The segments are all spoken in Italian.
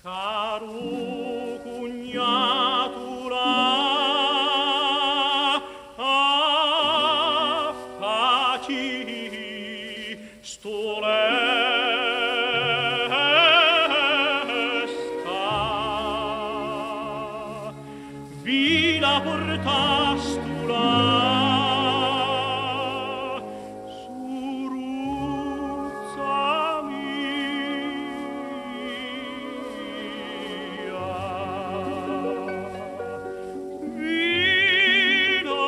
Caro cugnatura, affaci stolesta, vila portastura, suruzza mia, vila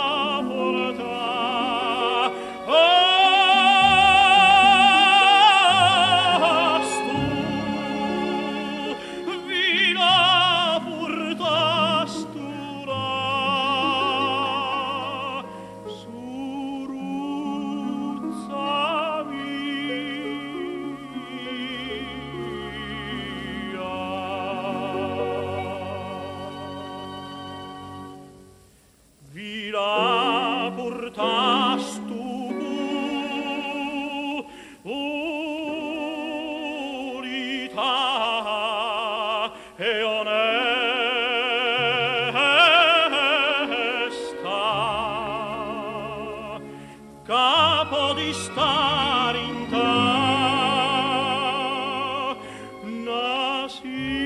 portastu, vila portastura, suruzza mia, vila portastu purita e onesta, capo di star in ta nasi